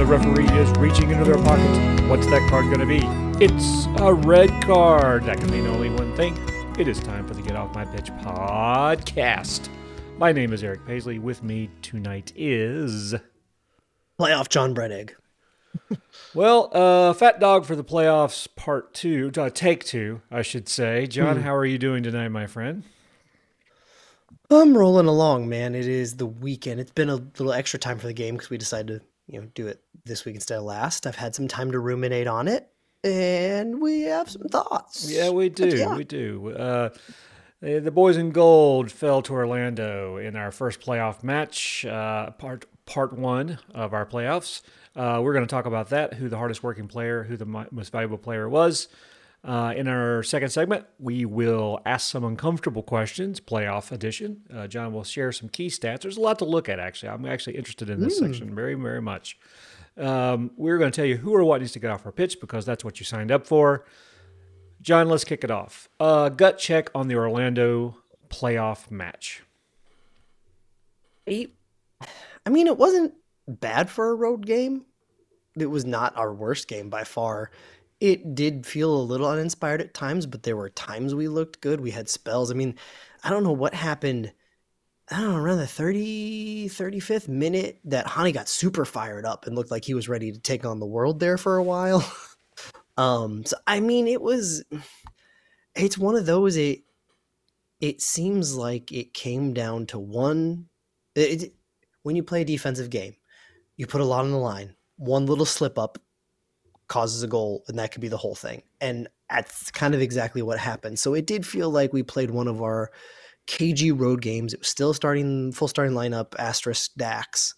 the referee is reaching into their pocket. What's that card going to be? It's a red card. That can mean only one thing. It is time for the Get Off My Pitch podcast. My name is Eric Paisley. With me tonight is... Playoff John Brennig. Well, Fat Dog for the playoffs part two, take two, I should say. John, how are you doing tonight, my friend? I'm rolling along, man. It is the weekend. It's been a little extra time for the game because we decided to, do it this week instead of last. I've had some time to ruminate on it, and we have some thoughts. Yeah, we do. We do. The boys in gold fell to Orlando in our first playoff match, part one of our playoffs. We're going to talk about that, who the hardest working player, who the most valuable player was. In our second segment, we will ask some uncomfortable questions, playoff edition. John will share some key stats. There's a lot to look at, actually. I'm actually interested in this section very, very much. We're going to tell you who or what needs to get off our pitch because that's what you signed up for. John, let's kick it off. Gut check on the Orlando playoff match. It wasn't bad for a road game. It was not our worst game by far. It did feel a little uninspired at times, but there were times we looked good. We had spells. I don't know what happened. Around the 35th minute that Hani got super fired up and looked like he was ready to take on the world there for a while. It's one of those, it seems like it came down to when you play a defensive game, you put a lot on the line. One little slip up causes a goal, and that could be the whole thing. And that's kind of exactly what happened. So it did feel like we played one of our KG road games. It was still full starting lineup, asterisk Dax.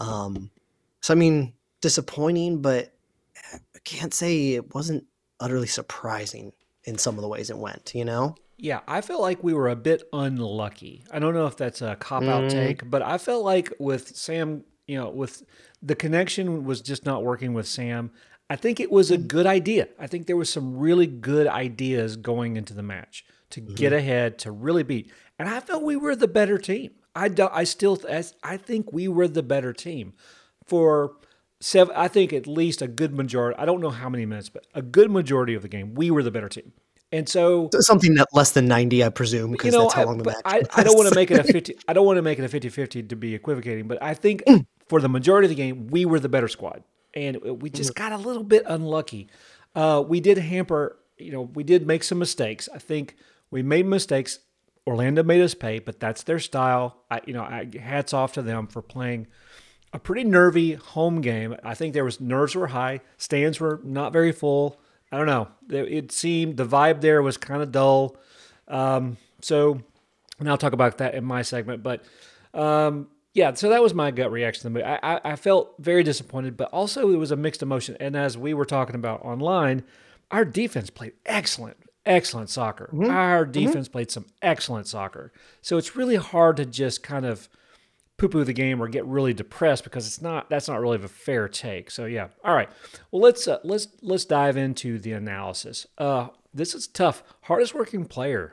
Disappointing, but I can't say it wasn't utterly surprising in some of the ways it went, Yeah, I felt like we were a bit unlucky. I don't know if that's a cop-out take, but I felt like with Sam, with the connection was just not working with Sam. I think it was a good idea. I think there was some really good ideas going into the match to get ahead, to really beat. And I felt we were the better team. I think we were the better team for I think at least a good majority. I don't know how many minutes, but a good majority of the game, we were the better team. And so something that less than 90, I presume, because that's how long the match was. I don't want to make it a 50. I don't want to make it a 50-50 to be equivocating, but I think for the majority of the game, we were the better squad. And we just got a little bit unlucky. We did hamper, we did make some mistakes. I think we made mistakes. Orlando made us pay, but that's their style. Hats off to them for playing a pretty nervy home game. I think nerves were high. Stands were not very full. I don't know. It seemed the vibe there was kind of dull. And I'll talk about that in my segment, but, yeah, so that was my gut reaction to the movie. I felt very disappointed, but also it was a mixed emotion. And as we were talking about online, our defense played excellent soccer. Our defense played some excellent soccer. So it's really hard to just kind of poo-poo the game or get really depressed because that's not really a fair take. So yeah, all right. Well, let's dive into the analysis. This is tough. Hardest working player.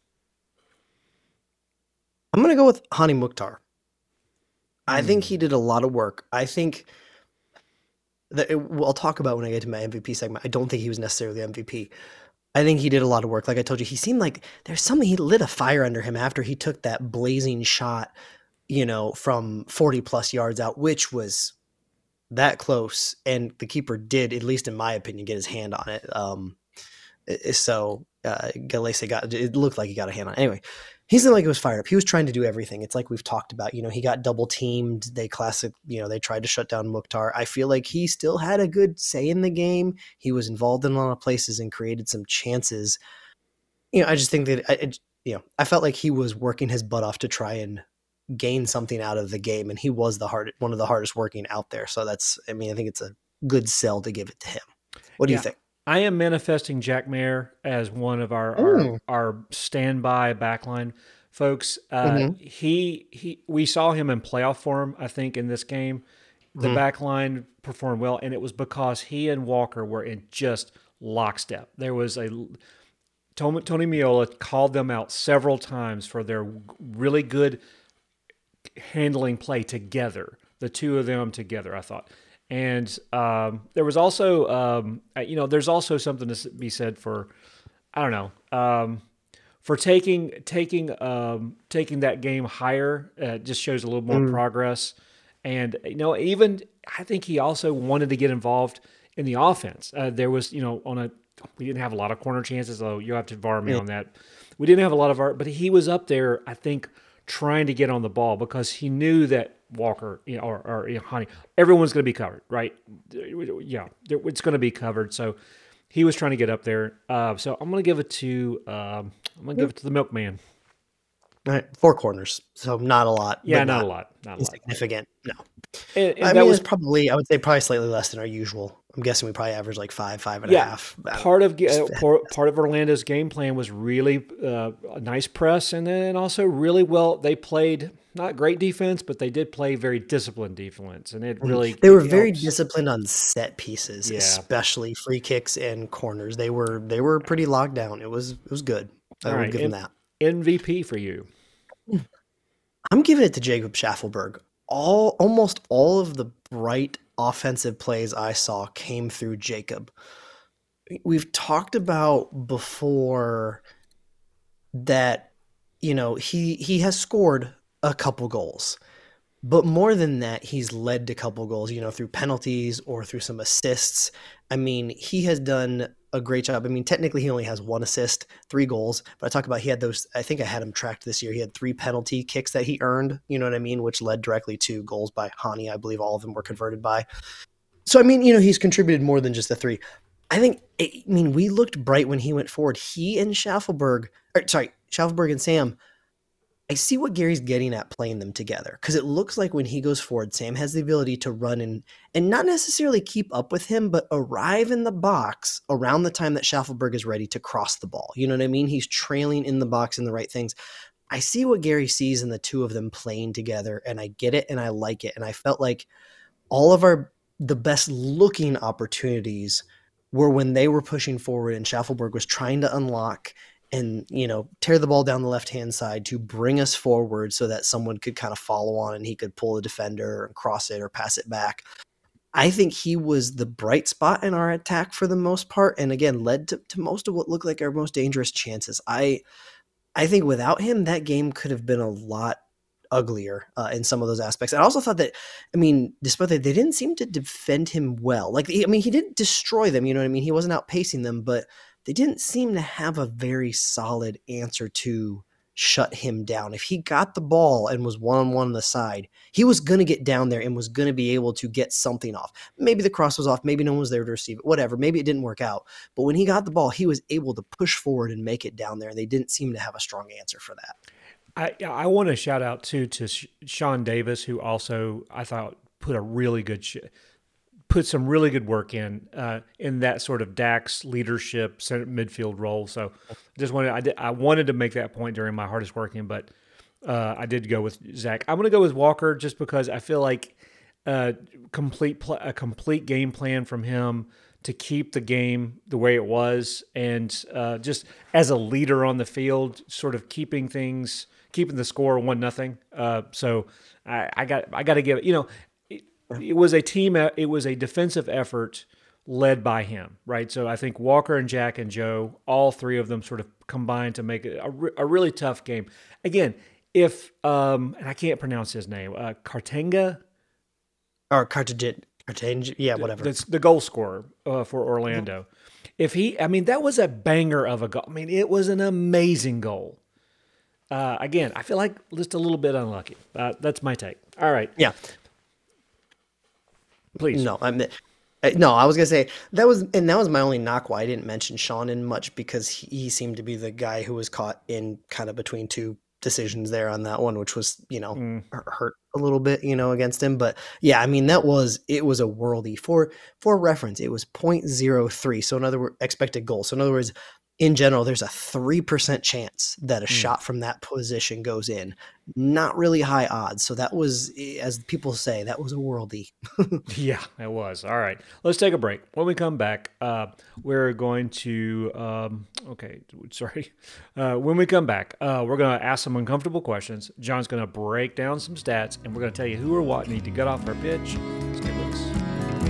I'm gonna go with Hani Mukhtar. I think he did a lot of work. I think that I'll talk about when I get to my MVP segment. I don't think he was necessarily the MVP. I think he did a lot of work. Like I told you, he seemed like there's something, he lit a fire under him after he took that blazing shot, from 40 plus yards out, which was that close. And the keeper did, at least in my opinion, get his hand on it. Galese it looked like he got a hand on it. Anyway, he seemed like he was fired up. He was trying to do everything. It's like we've talked about, he got double teamed. They tried to shut down Mukhtar. I feel like he still had a good say in the game. He was involved in a lot of places and created some chances. I just think that, I felt like he was working his butt off to try and gain something out of the game. And he was one of the hardest working out there. So I think it's a good sell to give it to him. What do you think? I am manifesting Jack Mayer as one of our standby backline folks. We saw him in playoff form, I think, in this game. The backline performed well, and it was because he and Walker were in just lockstep. There was Tony Meola called them out several times for their really good handling play together, the two of them together, I thought. And there was also, there's also something to be said for, I don't know, for taking that game higher. Just shows a little more progress. And even I think he also wanted to get involved in the offense. There was, we didn't have a lot of corner chances, though. You'll have to VAR me on that. We didn't have a lot of VAR, but he was up there, I think, trying to get on the ball because he knew that Walker, or Hani, everyone's going to be covered, right? Yeah, it's going to be covered. So he was trying to get up there. So I'm going to give it to the Milkman. All right, 4 corners, so not a lot. Yeah, not a lot. Insignificant. No. And I would say probably slightly less than our usual. I'm guessing we probably average like 5.5. Part of Orlando's game plan was really a nice press, and then also really well. They played not great defense, but they did play very disciplined defense, and it really they were very disciplined on set pieces, Yeah. especially free kicks and corners. They were pretty locked down. It was good. I would give them that. MVP for you. I'm giving it to Jacob Schaffelberg. Almost all of the bright offensive plays I saw came through Jacob. We've talked about before that, he has scored a couple goals. But more than that, he's led to a couple goals, through penalties or through some assists. I mean, he has done a great job. I mean, technically he only has 1 assist, 3 goals, but I talk about he had those, I think I had him tracked this year. He had 3 penalty kicks that he earned, you know what I mean, which led directly to goals by Hani. I believe all of them were converted by. So, I mean, he's contributed more than just the 3. We looked bright when he went forward. He and Schaffelberg and Sam, I see what Gary's getting at playing them together, because it looks like when he goes forward, Sam has the ability to run and not necessarily keep up with him, but arrive in the box around the time that Schaffelberg is ready to cross the ball. You know what I mean? He's trailing in the box in the right things. I see what Gary sees in the two of them playing together, and I get it and I like it. And I felt like all of the best looking opportunities were when they were pushing forward and Schaffelberg was trying to unlock and, tear the ball down the left-hand side to bring us forward so that someone could kind of follow on and he could pull a defender and cross it or pass it back. I think he was the bright spot in our attack for the most part, and again, led to most of what looked like our most dangerous chances. I think without him, that game could have been a lot uglier in some of those aspects. I also thought that, despite that, they didn't seem to defend him well. He didn't destroy them, you know what I mean? He wasn't outpacing them, but they didn't seem to have a very solid answer to shut him down. If he got the ball and was one-on-one on the side, he was going to get down there and was going to be able to get something off. Maybe the cross was off. Maybe no one was there to receive it, whatever. Maybe it didn't work out. But when he got the ball, he was able to push forward and make it down there. And they didn't seem to have a strong answer for that. I want to shout out too to Sean Davis, who also I thought put some really good work in that sort of Dax leadership center midfield role. So I wanted to make that point during my hardest working, but I did go with Zach. I'm going to go with Walker just because I feel like a complete game plan from him to keep the game the way it was, and just as a leader on the field, sort of keeping the score 1-0. So I got to give it. It was a defensive effort led by him, right? So I think Walker and Jack and Joe, all 3 of them sort of combined to make it a really tough game. Again, if and I can't pronounce his name, Cartagena or Cartagena, yeah, whatever. That's the goal scorer for Orlando. Mm-hmm. That was a banger of a goal. It was an amazing goal. Again, I feel like just a little bit unlucky. That's my take. All right. Yeah. Please. No, I was gonna say that was my only knock why I didn't mention Sean in much, because he seemed to be the guy who was caught in kind of between 2 decisions there on that one, which was hurt a little bit against him. But yeah, it was a worldie. For reference, it was 0.03. So in other words, expected goal. So in other words, in general, there's a 3% chance that a shot from that position goes in. Not really high odds. So that was, as people say, that was a worldie. Yeah, it was. All right. Let's take a break. When we come back, we're going to, when we come back, we're going to ask some uncomfortable questions. John's going to break down some stats, and we're going to tell you who or what need to get off our pitch. Stay with us.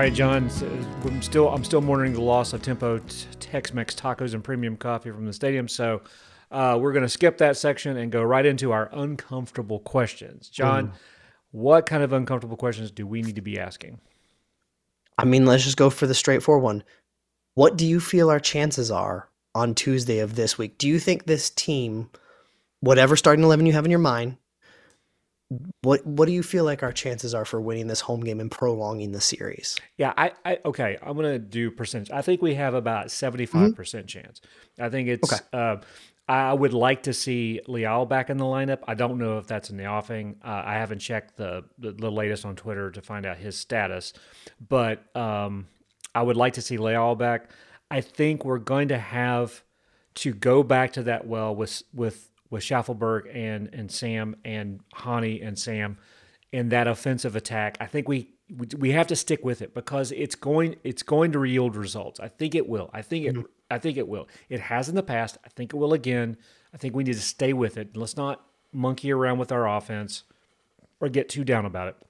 right, John. I'm still mourning the loss of Tempo Tex-Mex tacos and premium coffee from the stadium. So we're going to skip that section and go right into our uncomfortable questions. John, what kind of uncomfortable questions do we need to be asking? I mean, let's just go for the straightforward one. What do you feel our chances are on Tuesday of this week? Do you think this team, whatever starting 11 you have in your mind, what do you feel like our chances are for winning this home game and prolonging the series? Yeah, okay. I'm gonna do percentage. I think we have about 75% chance. I think Okay. it's. I would like to see Leal back in the lineup. I don't know if that's in the offing. I haven't checked the latest on Twitter to find out his status, but I would like to see Leal back. I think we're going to have to go back to that well with Schaffelberg and Sam and Hani and Sam in that offensive attack. I think we have to stick with it because it's going to yield results. I think it will. I think it will. It has in the past. I think it will again. I think we need to stay with it. Let's not monkey around with our offense or get too down about it.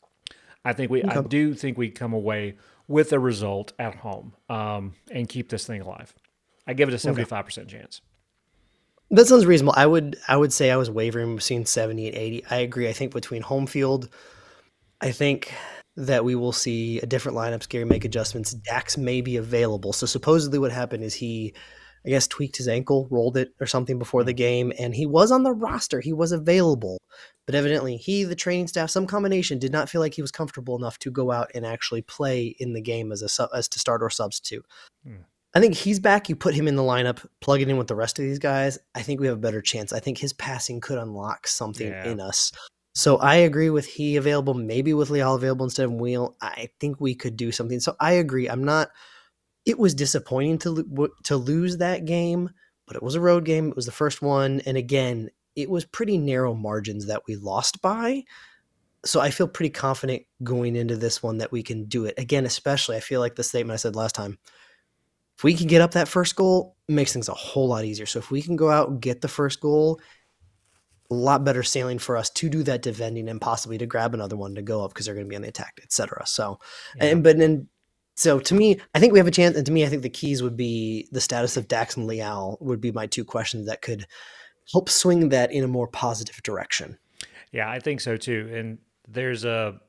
I do think we come away with a result at home and keep this thing alive. I give it a 75% chance. That sounds reasonable. I would say I was wavering between 70 and 80. I agree. I think between home field, I think that we will see a different lineup. Scary make adjustments. Dax may be available. So supposedly what happened is he, I guess, tweaked his ankle, rolled it or something before the game, and he was on the roster. He was available. But evidently the training staff, some combination, did not feel like he was comfortable enough to go out and actually play in the game as to start or substitute. I think he's back. You put him in the lineup, plug it in with the rest of these guys. I think we have a better chance. I think his passing could unlock something in us. So I agree with he available, maybe with Leal available instead of Wheel. I think we could do something. So I agree. It was disappointing to lose that game, but it was a road game. It was the first one. And again, it was pretty narrow margins that we lost by. So I feel pretty confident going into this one that we can do it. Again, especially I feel like the statement I said last time, if we can get up that first goal, it makes things a whole lot easier. So if we can go out and get the first goal, a lot better sailing for us to do that defending and possibly to grab another one to go up because they're going to be on the attack, etc. So, so to me, I think we have a chance. And to me, I think the keys would be the status of Dax and Leal would be my two questions that could help swing that in a more positive direction. Yeah, I think so too. And there's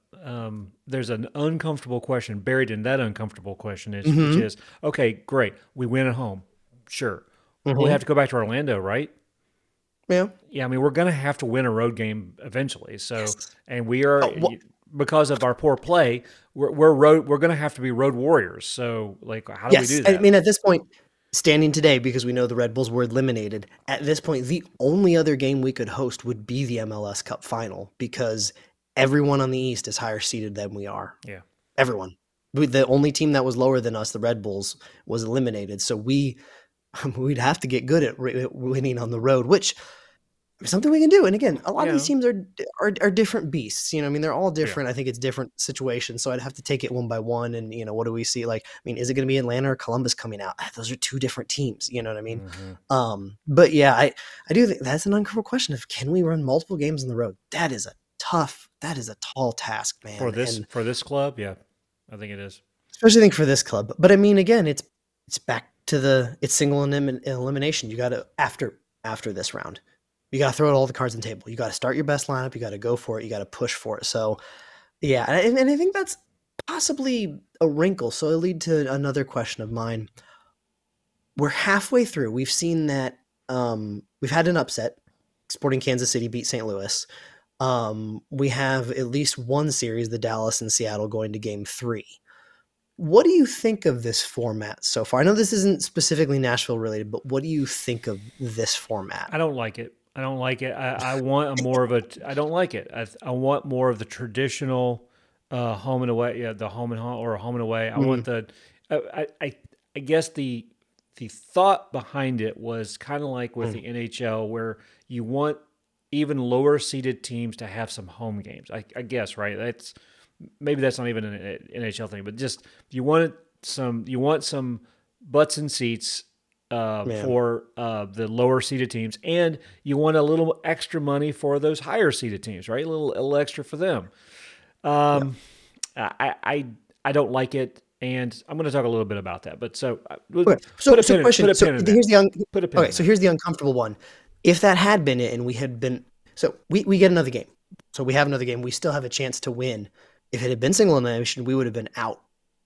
an uncomfortable question buried in that uncomfortable question which is, okay, great. We win at home. Sure. We have to go back to Orlando, right? Yeah. Yeah. I mean, we're going to have to win a road game eventually. So, and we are, because of our poor play, we're going to have to be road warriors. So like, how do we do that? I mean, at this point, standing today, because we know the Red Bulls were eliminated, at this point, the only other game we could host would be the MLS Cup final because everyone on the East is higher seeded than we are. Yeah. Everyone. The only team that was lower than us, the Red Bulls, was eliminated. So we'd have to get good at winning on the road, which is something we can do. And again, a lot of these teams are different beasts. You know, I mean, they're all different. I think it's different situations. So I'd have to take it one by one. And, you know, what do we see? Like, I mean, is it going to be Atlanta or Columbus coming out? Those are two different teams. You know what I mean? But yeah, I do think that's an uncomfortable question of can we run multiple games on the road? That is a tall task, man. For this club, yeah, I think it is. Especially I think for this club. But I mean, again, it's back to it's single elimination. You got to after this round, you got to throw out all the cards on the table. You got to start your best lineup. You got to go for it. You got to push for it. So yeah, and I think that's possibly a wrinkle. So it'll lead to another question of mine. We're halfway through. We've seen that we've had an upset. Sporting Kansas City beat St. Louis. We have at least one series, the Dallas and Seattle, going to game 3. What do you think of this format so far? I know this isn't specifically Nashville related, but what do you think of this format? I don't like it. I want I don't like it. I want more of the traditional home and away. Yeah, the home and home or home and away. I want I guess the thought behind it was kind of like with the NHL, where you want even lower seeded teams to have some home games. I guess, right? Maybe that's not even an NHL thing, but just you want some butts and seats for the lower seeded teams, and you want a little extra money for those higher seeded teams, right? A little extra for them. I don't like it, and I'm going to talk a little bit about that. But Okay. put a So pin in, question. put a So pin in that. here's the Put a pin okay. in So that. here's the uncomfortable one. If that had been it, and we had been, so we get another game. So we have another game. We still have a chance to win. If it had been single elimination, we would have been out.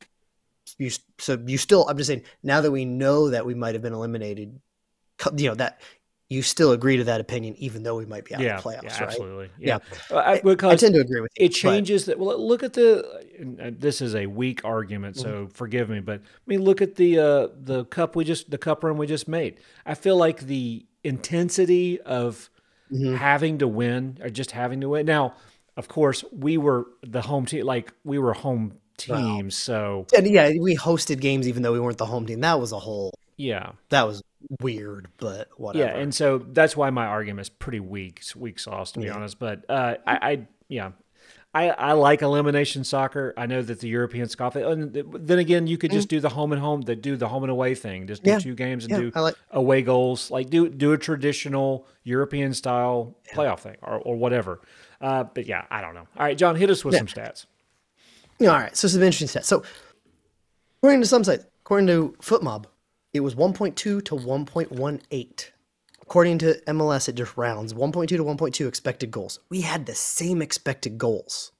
So you still. I'm just saying. Now that we know that we might have been eliminated, that you still agree to that opinion, even though we might be out of the playoffs, right? Absolutely. Yeah. Yeah, I because tend to agree with you. it changes that. Well, look at this is a weak argument, so forgive me, but I mean, look at the cup run we just made. I feel like the intensity of Mhm. having to win or just having to win. Now, of course, we were the home team, like we were home Wow. teams, so And yeah, we hosted games even though we weren't the home team. yeah. That was weird, but Yeah, whatever. and so that's why my argument is pretty weak sauce to be Yeah. honest. But yeah, I like elimination soccer. I know that the Europeans scoff it, and then again, you could just do the home and home, do the home and away thing. Just do Yeah. two games and Yeah. do I like. away goals. Like do a traditional European style Yeah. playoff thing or whatever. But yeah, I don't know. All right, John, hit us with Yeah. some stats. Yeah, all right. So some interesting stats. So according to some sites, according to FootMob, it was 1.2 to 1.18. According to MLS, it just rounds 1.2 to 1.2 expected goals. We had the same expected goals.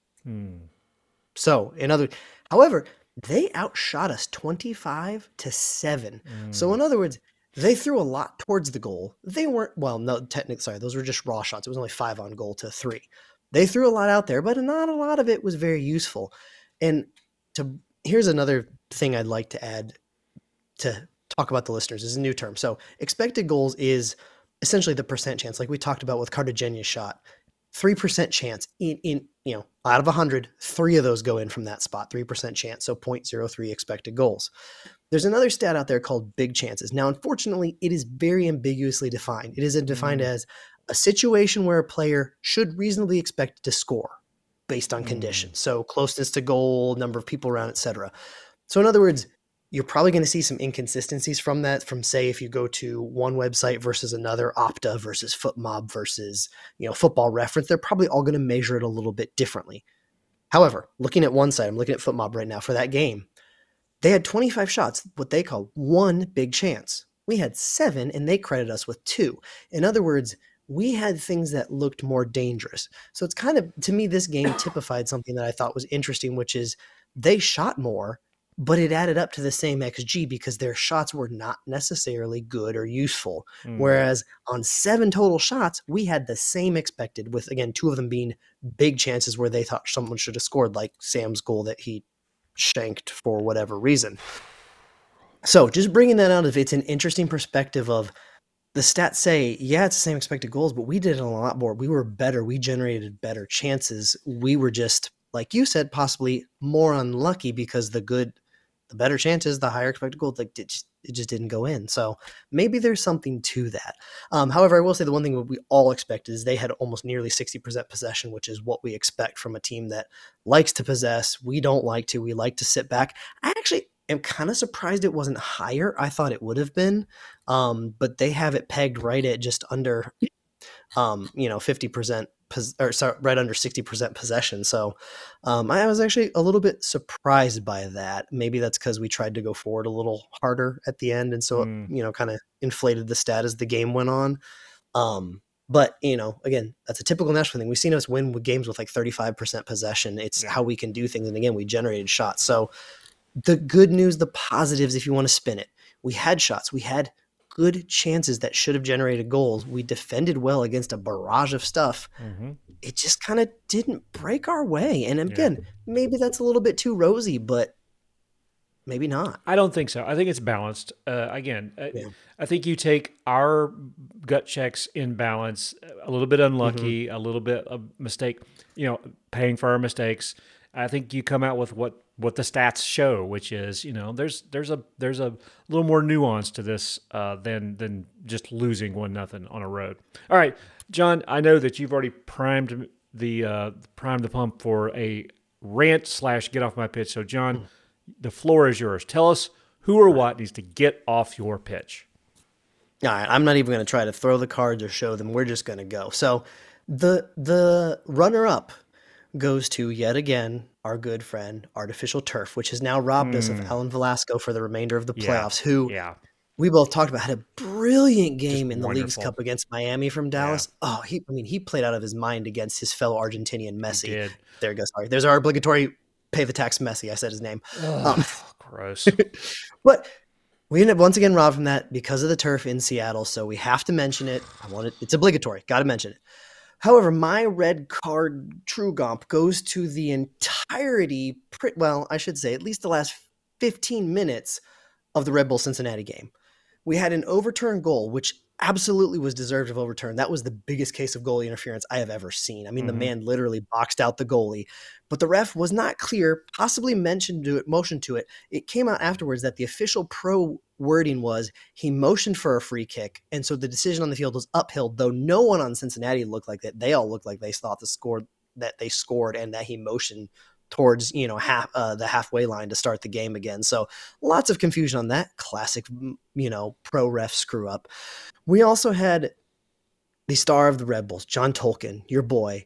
So, however, they outshot us 25-7. So, in other words, they threw a lot towards the goal. They weren't, well, no, technically, sorry, those were just raw shots. It was only 5 on goal to 3. They threw a lot out there, but not a lot of it was very useful. And here's another thing I'd like to add to talk about the listeners is a new term. So, expected goals is essentially the percent chance, like we talked about with Cartagena's shot. 3% chance in out of 100, 3 of those go in from that spot, 3% chance, so 0.03 expected goals. There's another stat out there called big chances. Now, unfortunately, it is very ambiguously defined. It is defined as a situation where a player should reasonably expect to score based on conditions. So closeness to goal, number of people around, etc. So in other words, you're probably going to see some inconsistencies from that, from say if you go to one website versus another, Opta versus FootMob versus Football Reference, they're probably all going to measure it a little bit differently. However, looking at one site, I'm looking at FootMob right now for that game. They had 25 shots, what they call one big chance. We had 7, and they credit us with 2. In other words, we had things that looked more dangerous. So it's kind of, to me, this game typified something that I thought was interesting, which is they shot more, but it added up to the same XG because their shots were not necessarily good or useful. Whereas on 7 total shots, we had the same expected, with, again, 2 of them being big chances where they thought someone should have scored, like Sam's goal that he shanked for whatever reason. So just bringing that out, it's an interesting perspective of the stats say, yeah, it's the same expected goals, but we did a lot more. We were better. We generated better chances. We were just, like you said, possibly more unlucky because the better chances, the higher expected goals, like it just didn't go in. So maybe there's something to that. However, I will say the one thing that we all expected is they had almost nearly 60% possession, which is what we expect from a team that likes to possess. We don't like to. We like to sit back. I actually am kind of surprised it wasn't higher. I thought it would have been, but they have it pegged right at just under 50%, right under 60% possession. So I was actually a little bit surprised by that. Maybe that's because we tried to go forward a little harder at the end, and so it kind of inflated the stat as the game went on. But again, that's a typical Nashville thing. We've seen us win with games with like 35% possession. It's how we can do things, and again, we generated shots. So the good news, the positives, if you want to spin it, we had shots. We had good chances that should have generated goals. We defended well against a barrage of stuff. It just kind of didn't break our way. And again, maybe that's a little bit too rosy, but maybe not. I don't think so. I think it's balanced. I think you take our gut checks in balance, a little bit unlucky, a little bit of mistake, paying for our mistakes. I think you come out with what the stats show, which is there's a little more nuance to this than just losing 1-0 on a road. All right, John, I know that you've already primed the pump for a rant / get off my pitch. So John, the floor is yours. Tell us who or what needs to get off your pitch. All right, I'm not even going to try to throw the cards or show them. We're just going to go. So the runner-up goes to, yet again, our good friend Artificial Turf, which has now robbed us of Alan Velasco for the remainder of the playoffs, who we both talked about, had a brilliant game in the League's Cup against Miami from Dallas. Oh, he played out of his mind against his fellow Argentinian Messi. There you go. Sorry. There's our obligatory pay the tax Messi. I said his name. Gross. But we ended up once again robbed from that because of the turf in Seattle, so we have to mention it. It's obligatory. Got to mention it. However, my red card True Gomp goes to the entirety, I should say at least the last 15 minutes of the Red Bull Cincinnati game. We had an overturned goal, which absolutely was deserved of overturn. That was the biggest case of goalie interference I have ever seen. I mean, the man literally boxed out the goalie, but the ref was not clear, possibly motioned to it. It came out afterwards that the official pro wording was he motioned for a free kick, and so the decision on the field was uphill, though no one on Cincinnati looked like that. They all looked like they thought that they scored and that he motioned towards the halfway line to start the game again. So lots of confusion on that. Classic, pro ref screw up. We also had the star of the Red Bulls, John Tolkien, your boy,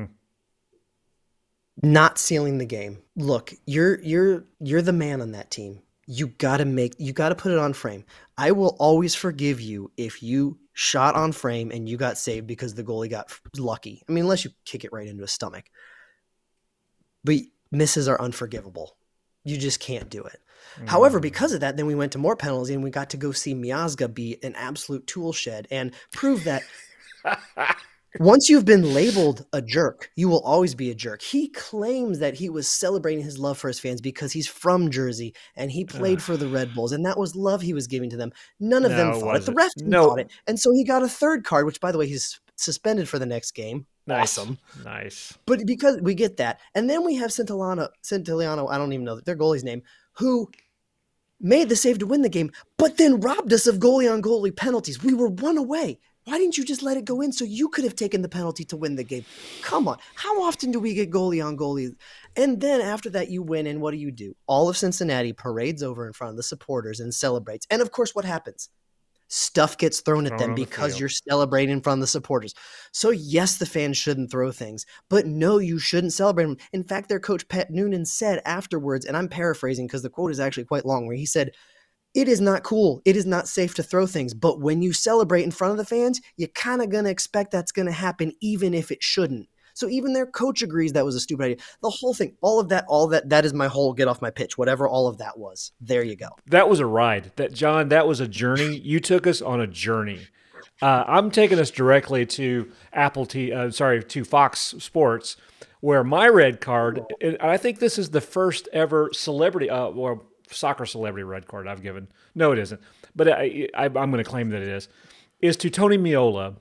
not sealing the game. Look, you're the man on that team. You got to put it on frame. I will always forgive you if you shot on frame and you got saved because the goalie got lucky. I mean, unless you kick it right into his stomach. But misses are unforgivable. You just can't do it. However, because of that, then we went to more penalties and we got to go see Miazga be an absolute tool shed and prove that once you've been labeled a jerk, you will always be a jerk. He claims that he was celebrating his love for his fans because he's from Jersey and he played for the Red Bulls, and that was love he was giving to them. None of them thought it. The ref didn't thought it. And so he got a third card, which, by the way, he's suspended for the next game. Nice. Awesome. Nice. But because we get that. And then we have Centiliano, I don't even know their goalie's name, who made the save to win the game, but then robbed us of goalie-on-goalie penalties. We were one away. Why didn't you just let it go in so you could have taken the penalty to win the game? Come on. How often do we get goalie-on-goalie? And then after that, you win, and what do? All of Cincinnati parades over in front of the supporters and celebrates. And, of course, what happens? Stuff gets thrown at them because you're celebrating in front of the supporters. So, yes, the fans shouldn't throw things, but no, you shouldn't celebrate them. In fact, their coach, Pat Noonan, said afterwards, and I'm paraphrasing because the quote is actually quite long, where he said, "It is not cool. It is not safe to throw things. But when you celebrate in front of the fans, you're kind of going to expect that's going to happen, even if it shouldn't." So even their coach agrees that was a stupid idea. The whole thing, all of that is my whole get off my pitch, whatever all of that was. There you go. That was a ride. John, that was a journey. You took us on a journey. I'm taking us directly to to Fox Sports, where my red card, and I think this is the first ever celebrity, or soccer celebrity red card I've given. No, it isn't. But I'm going to claim that it is to Tony Meola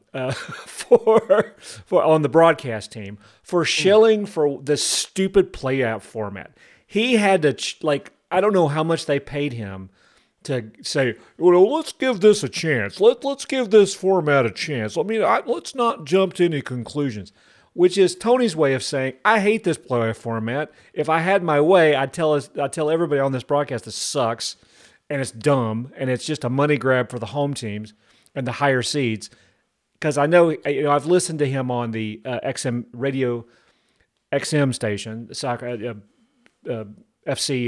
for on the broadcast team for shilling for the stupid play-out format. He had to, I don't know how much they paid him to say, let's give this a chance. Let's give this format a chance. I mean, let's not jump to any conclusions, which is Tony's way of saying, I hate this play format. If I had my way, I'd tell everybody on this broadcast this sucks and it's dumb and it's just a money grab for the home teams and the higher seeds. Because I know, I've listened to him on the XM radio XM station, the soccer FC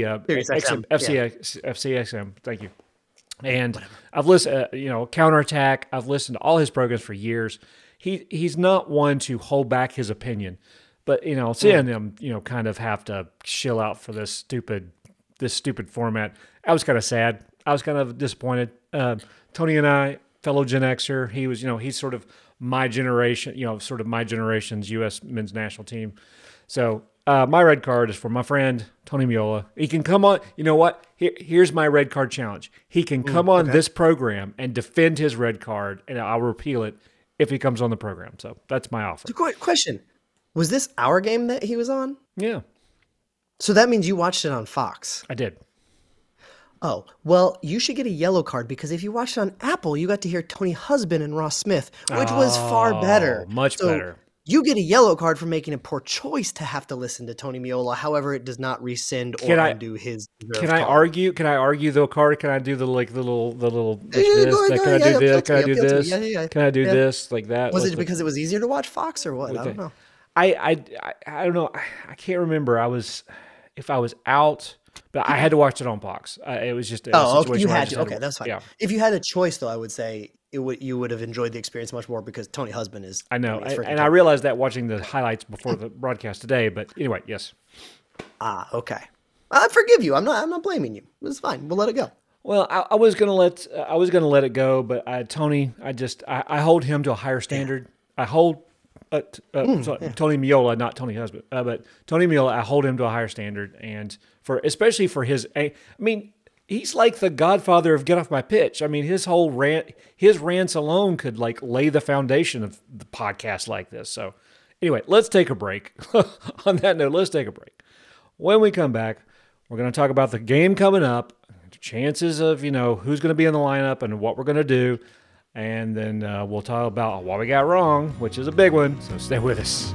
XM. Thank you. And I've listened, Counterattack. I've listened to all his programs for years. He's not one to hold back his opinion, but seeing him kind of have to shill out for this stupid format, I was kind of sad. I was kind of disappointed. Tony and I, fellow Gen Xer, he was he's sort of my generation, sort of my generation's U.S. men's national team. So my red card is for my friend Tony Meola. He can come on. You know what? Here's my red card challenge. He can come on this program and defend his red card, and I'll repeal it if he comes on the program. So that's my offer. Question. Was this our game that he was on? Yeah. So that means you watched it on Fox. I did. Oh, well, you should get a yellow card because if you watched it on Apple, you got to hear Tony Husband and Ross Smith, which was far better. Much better. You get a yellow card for making a poor choice to have to listen to Tony Meola. However, it does not rescind or undo his. Can I argue? Can I argue the card? Can I do the little? Can I do this? Can I do this? Can I do this like that? Was it because it was easier to watch Fox or what? I don't know. I don't know. I can't remember. If I was out, but I had to watch it on Fox. It was just a Oh, okay. situation You where I had just to. had to Okay, watch. that's fine. Yeah, If you had a choice, though, I would say you would have enjoyed the experience much more because Tony Husband is. I know, mean, it's freaking and I Tony. realized that watching the highlights before the broadcast today. But anyway, yes. Okay. I forgive you. I'm not blaming you. It's fine. We'll let it go. Well, I was gonna let it go, but Tony, I hold him to a higher standard. I hold sorry, Tony Miola, not Tony Husband, but Tony Miola. I hold him to a higher standard, and especially for his. I mean, he's like the godfather of Get Off My Pitch. I mean, his rants alone could like lay the foundation of the podcast like this. So, anyway, let's take a break. On that note, let's take a break. When we come back, we're going to talk about the game coming up, chances of, who's going to be in the lineup and what we're going to do. And then we'll talk about what we got wrong, which is a big one. So stay with us.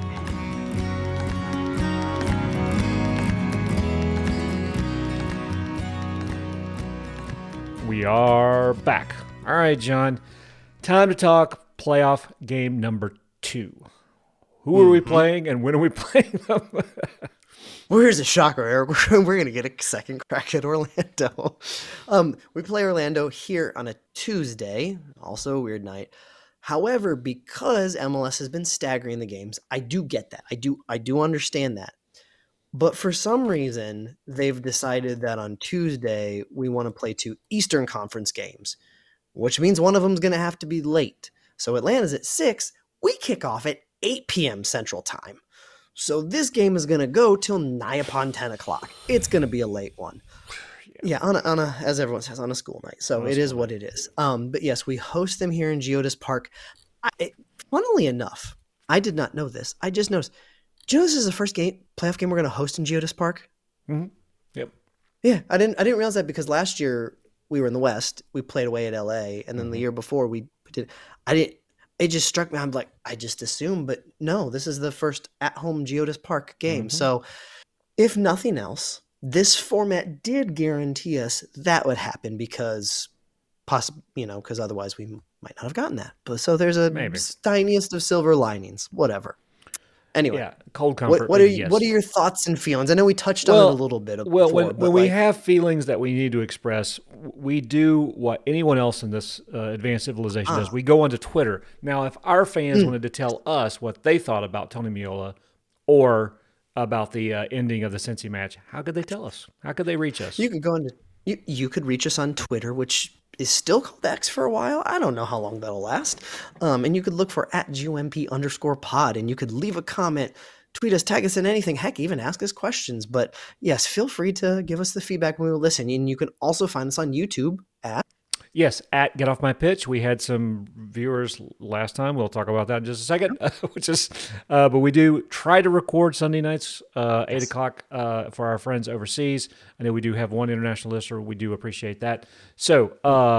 We are back. All right, John. Time to talk playoff game number 2. Who are we playing and when are we playing them? Well, here's a shocker, Eric. We're going to get a second crack at Orlando. We play Orlando here on a Tuesday, also a weird night. However, because MLS has been staggering the games, I do get that. I do understand that. But for some reason, they've decided that on Tuesday, we want to play 2 Eastern Conference games, which means one of them is going to have to be late. So Atlanta's at 6. We kick off at 8 p.m. Central Time. So this game is going to go till nigh upon 10 o'clock. It's going to be a late one. Yeah, on a as everyone says, on a school night. So it is what it is. But yes, we host them here in Geodis Park. Funnily enough, I did not know this. I just noticed. Do you know this is the first playoff game we're going to host in Geodis Park? Mm-hmm. Yep. Yeah, I didn't realize that because last year we were in the West. We played away at LA, and then the year before we did. It just struck me. I'm like, I just assumed, but no, this is the first at-home Geodis Park game. So, if nothing else, this format did guarantee us that would happen because, because otherwise we might not have gotten that. But so there's a tiniest of silver linings. Whatever. Anyway, yeah, cold comfort. What are your thoughts and feelings? I know we touched on it a little bit. When we have feelings that we need to express, we do what anyone else in this advanced civilization does. We go onto Twitter. Now, if our fans wanted to tell us what they thought about Tony Miola or about the ending of the Cincy match, how could they tell us? How could they reach us? You could go into you could reach us on Twitter, which is still called X for a while. I don't know how long that'll last. And you could look for @GOMP_pod, and you could leave a comment, tweet us, tag us in anything. Heck, even ask us questions. But yes, feel free to give us the feedback when we will listen. And you can also find us on YouTube at Yes, at Get Off My Pitch. We had some viewers last time. We'll talk about that in just a second. But we do try to record Sunday nights, 8 o'clock for our friends overseas. I know we do have one international listener. We do appreciate that. So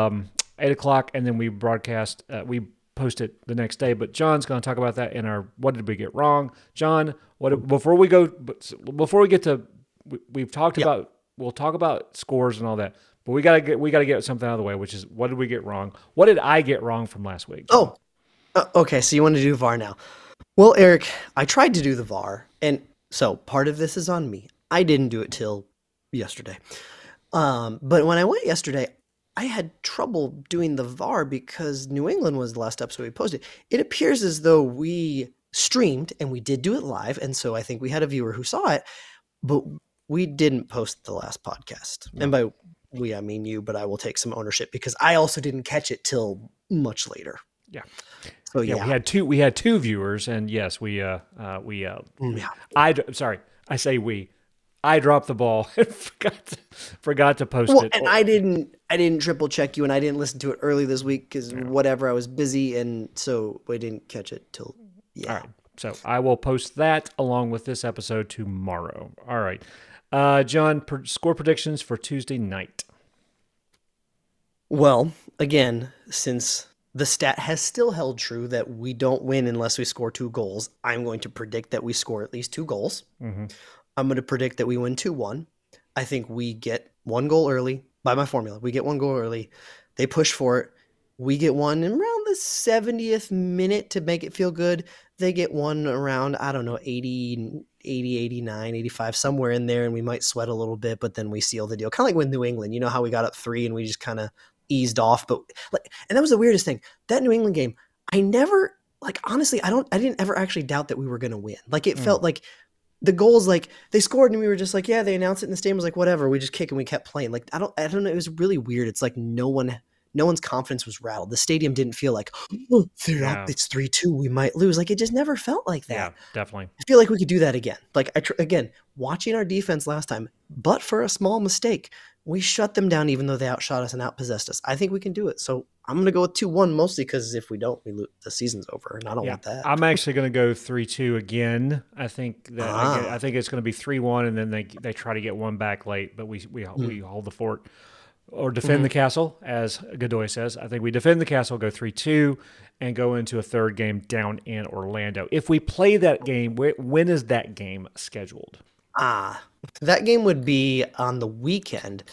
8 o'clock, and then we broadcast. We post it the next day. But John's going to talk about that in our What Did We Get Wrong? John, before we get to, we've talked about. We'll talk about scores and all that. But we gotta get something out of the way, which is what did we get wrong? What did I get wrong from last week? Oh, okay. So you want to do VAR now? Well, Eric, I tried to do the VAR, and so part of this is on me. I didn't do it till yesterday. But when I went yesterday, I had trouble doing the VAR because New England was the last episode we posted. It appears as though we streamed and we did do it live, and so I think we had a viewer who saw it, but we didn't post the last podcast. No. And by we, I mean you, but I will take some ownership because I also didn't catch it till much later. Yeah. So we had two viewers, and yes, I dropped the ball and forgot to post it. And I didn't triple check you, and I didn't listen to it early this week because whatever, I was busy, and so I didn't catch it till All right. So I will post that along with this episode tomorrow. All right. John, score predictions for Tuesday night. Well, again, since the stat has still held true that we don't win unless we score 2 goals, I'm going to predict that we score at least 2 goals. Mm-hmm. I'm going to predict that we win 2-1. I think we get 1 goal early by my formula. We get 1 goal early. They push for it. We get one in around the the 70th minute to make it feel good. They get one around, I don't know, 80, 89, 85, somewhere in there, and we might sweat a little bit, but then we seal the deal. Kind of like with New England. You know how we got up 3 and we just kind of eased off, but like, and that was the weirdest thing. That New England game, I never, like, honestly, I didn't ever actually doubt that we were going to win. Like, it felt like the goals, like, they scored and we were just like, yeah, they announced it in the stadium, was like, whatever, we just kick and we kept playing. Like, I don't know, it was really weird. It's like no one's confidence was rattled. The stadium didn't feel like, oh, they're up, it's 3-2, we might lose. Like, it just never felt like that. Yeah, definitely. I feel like we could do that again. Like, again, watching our defense last time, but for a small mistake, we shut them down even though they outshot us and outpossessed us. I think we can do it. So I'm going to go with 2-1, mostly because if we don't, we lose, the season's over, and I don't want that. I'm actually going to go 3-2 again. I think that I think it's going to be 3-1, and then they try to get one back late, but we hold the fort or defend the castle, as Godoy says. I think we defend the castle, go 3-2, and go into a third game down in Orlando. If we play that game, when is that game scheduled? That game would be on the weekend.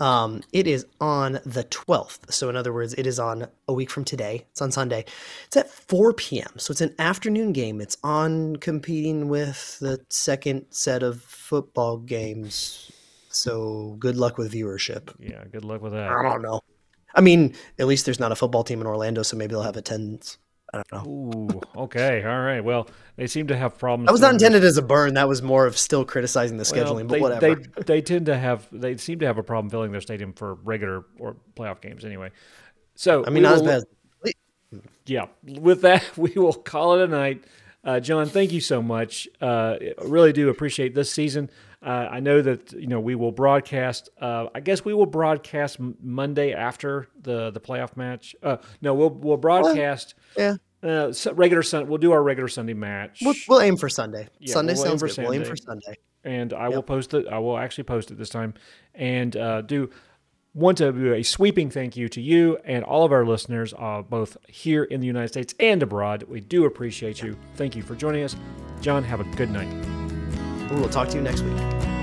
It is on the 12th. So in other words, it is on a week from today. It's on Sunday. It's at 4 p.m. So it's an afternoon game. It's on competing with the second set of football games. So good luck with viewership. Yeah, good luck with that. I don't know. I mean, at least there's not a football team in Orlando, so maybe they'll have attendance. I don't know. Ooh, okay. All right. Well, they seem to have problems. That was not intended as a burn. That was more of still criticizing the scheduling, but whatever. They seem to have a problem filling their stadium for regular or playoff games anyway. So, I mean, not as bad. Yeah. With that, we will call it a night. John, thank you so much. I really do appreciate this season. I know that we will broadcast. I guess we will broadcast Monday after the playoff match. No, we'll broadcast. Regular Sunday. We'll do our regular Sunday match. We'll aim for Sunday. Yeah, Sunday sounds good. We'll aim for Sunday. And I will post it. I will actually post it this time, and want to do a sweeping thank you to you and all of our listeners, both here in the United States and abroad. We do appreciate you. Thank you for joining us. John, have a good night. We'll talk to you next week.